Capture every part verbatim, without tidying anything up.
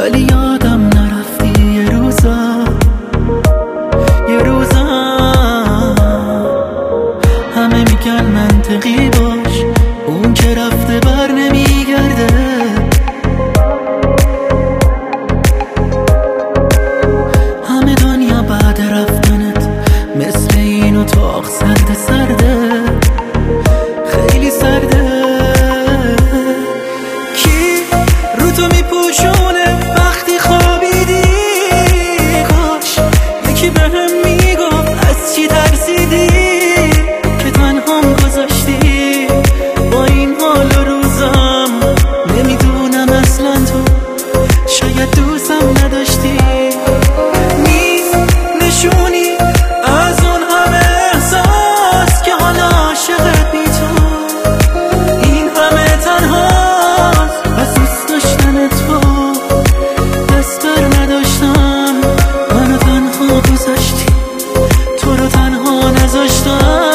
ولی یادم نرفتی یه روزا یه روزا همه میگن منطقی باش، اون که رفته بر نمیگرده. همه دنیا بعد رفتنت مثل این اتاق سرده سرده، خیلی سرده. کی رو تو میپوشونه وقتی خوابیدی؟ کاش یکی بهم میگفت از چی ترسیدی که تنهام گذاشتی با این حال و روزم. نمیدونم اصلا تو شاید دوستم نداشتی. نیست نشونی از اون همه احساس که حالا عاشقت بی تو این همه تنهاست. از دوست داشتن تو دست بر نداشتم، منو تنها گذاشتی، تو رو تنها نذاشتم.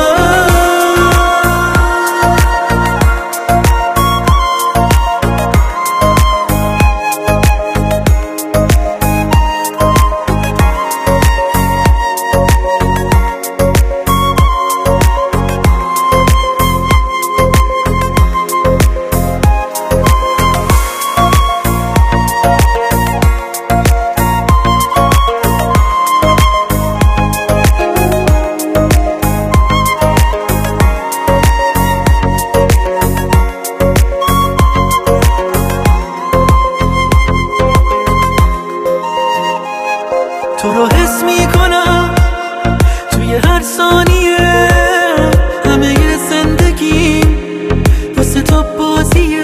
تو رو حس میکنم توی هر ثانیه، همه زندگی واسه تو بازیه.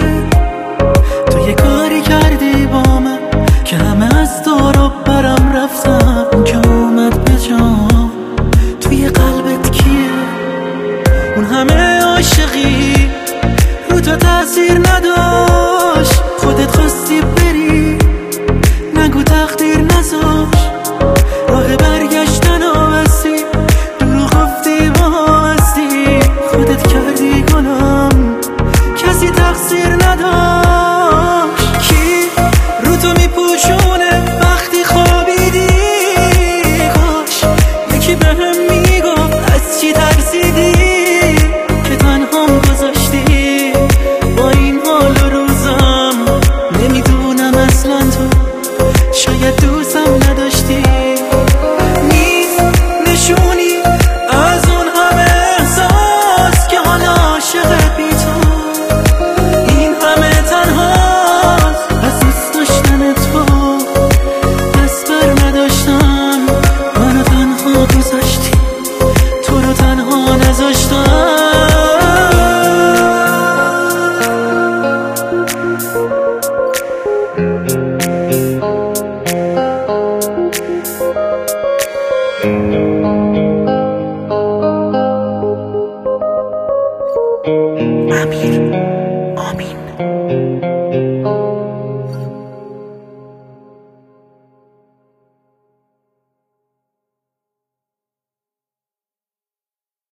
تو یه کاری کردی با من که همه از دور برم رفتم. اون که اومد به جام توی قلبت کیه؟ اون همه عاشقی رو تو تاثیر نداشت، خودت خواستی بری نگو تقدیر نذاشت. راه برگشتن آوستی دروغ گفتی با هستی، خودت کردی گنام کسی تقصیر نداشت. کی رو تو میپوشونه وقتی خوابیدی؟ کاش یکی بهم میگفت از چی ترسیدی که تنهام گذاشتی با این حال و روزم. نمیدونم اصلا تو شاید دوستم نداشتی. نیست نشونی از اون همه احساس که حالا عاشقت بی تو این همه تنهاست. از دوست داشتن تو دست بر نداشتم، منو تنها گذاشتی، تو رو تنها نذاشتم. امیر آمین.